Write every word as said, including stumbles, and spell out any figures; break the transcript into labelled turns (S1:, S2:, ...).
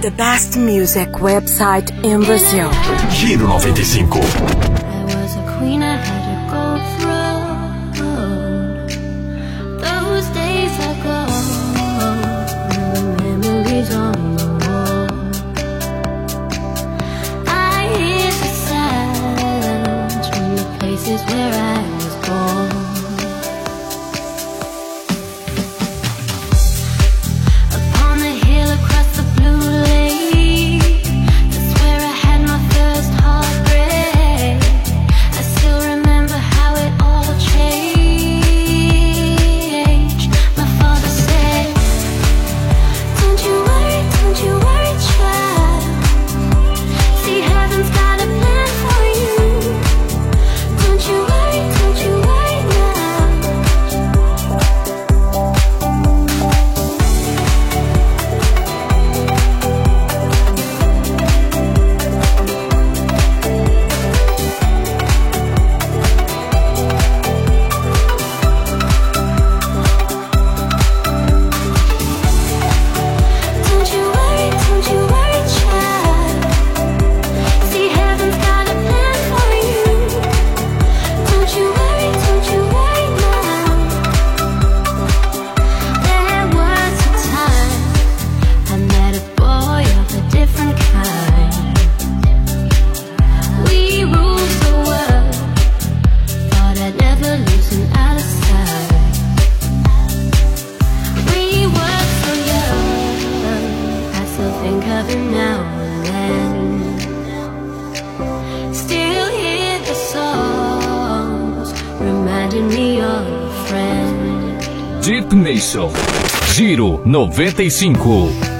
S1: the best music website in Brazil.
S2: Giro noventa e cinco.
S3: I was a queen, I had to go through. Those days are gone, the memories on the wall. I hear the sounds from the places where I was born. Now and then, still hear the songs reminding me of a friend.
S4: Deep Nation, Giro noventa e cinco.